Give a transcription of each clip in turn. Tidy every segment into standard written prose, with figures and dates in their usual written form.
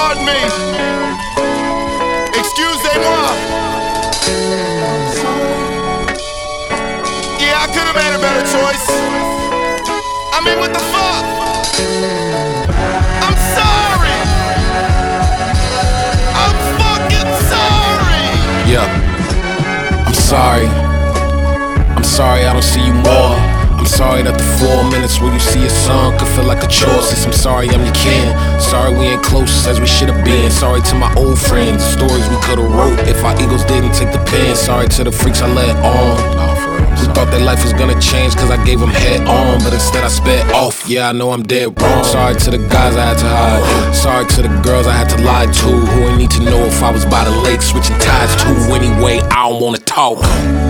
pardon me. Excusez-moi. Yeah, I could have made a better choice. I mean, what the fuck? I'm sorry. I'm fucking sorry. Yeah, I'm sorry. I'm sorry I don't see you more. I'm sorry that the 4 minutes where you see your son could feel like a chore. Since I'm sorry I'm your kin. Sorry we ain't close as we should've been. Sorry to my old friends, the stories we could've wrote if our egos didn't take the pen. Sorry to the freaks I let on, who thought their life was gonna change cause I gave them head on, but instead I sped off. Yeah, I know I'm dead wrong. Sorry to the guys I had to hide. Sorry to the girls I had to lie to, who ain't need to know if I was by the lake switching ties to. Anyway, I don't wanna talk.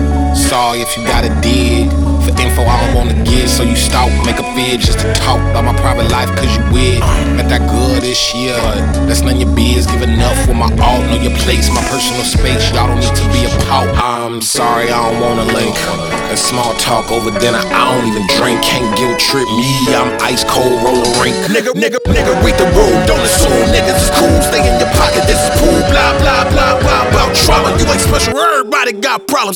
Sorry if you got a dig for info I don't wanna give, so you stalk, make a vid just to talk about my private life cause you weird. Got that good this year, that's none of your biz. Give enough with my alt, know your place, my personal space. Y'all don't need to be a pout. I'm sorry, I don't wanna link. That small talk over dinner, I don't even drink. Can't guilt trip me, I'm ice cold, roller rink. Nigga, read the room, don't assume niggas is cool. Stay in your pocket, this is cool. Blah, blah, blah, blah, about trauma. You ain't special, everybody got problems.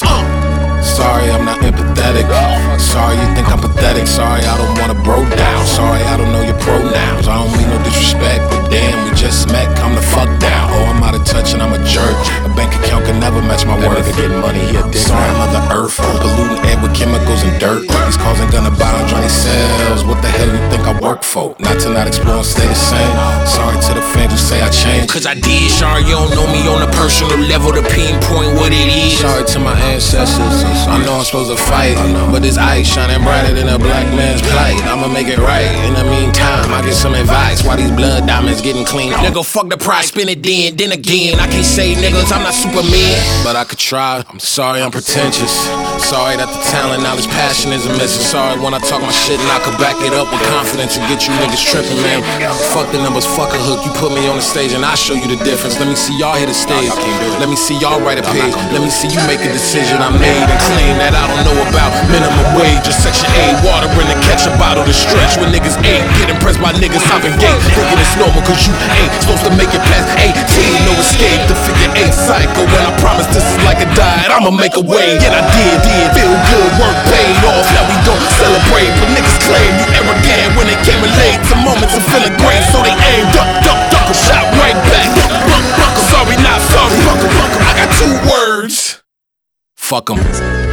Sorry, I'm not empathetic. Sorry, you think I'm pathetic. Sorry, I don't wanna bro down. Sorry, I don't know your pronouns. I don't mean no disrespect, but damn, we just met. Come the fuck down. Oh, I'm out of touch and I'm a jerk. A bank account can never match my worth. Getting money, he a dick. Sorry, Mother Earth. Polluting air with chemicals and dirt. These cars ain't gonna buy on Johnny Sales. What the hell you think I work for? Not to not explore and stay the same. Sorry to the fans who say I changed, cause I did. Sorry, you don't know me on a personal level to pinpoint what it is. Sorry to my ancestors. I know I'm supposed to fight, but this ice shining brighter than a black man's plight. I'ma make it right. In the meantime, I get some advice. Why these blood diamonds getting clean? Nigga, fuck the price, spin it then again. I can't say niggas, I'm not Superman, but I could try. I'm sorry I'm pretentious. Sorry that the talent, knowledge, passion isn't missing. Sorry when I talk my shit and I could back it up with confidence and get you niggas tripping, man. Fuck the numbers, fuck a hook. You put me on the stage and I show you the difference. Let me see y'all hit the stage. Let me see y'all write a page. Let me see you make a decision I made and claim that I don't know about minimum wage or Section 8. Water in the ketchup bottle to stretch when niggas ain't. Get impressed by niggas hopping gate, thinking it's normal cause you ain't supposed to make it past 18. No escape, the figure 8 cycle. When I promise this is like a diet, I'ma make a way. And I did. Feel good, work paid off. Now we don't celebrate, but niggas claim you arrogant when they came in late. Some moments of feeling great, so they aim, duck, a shot right back. Sorry, not sorry. I got 2 words. Fuck 'em.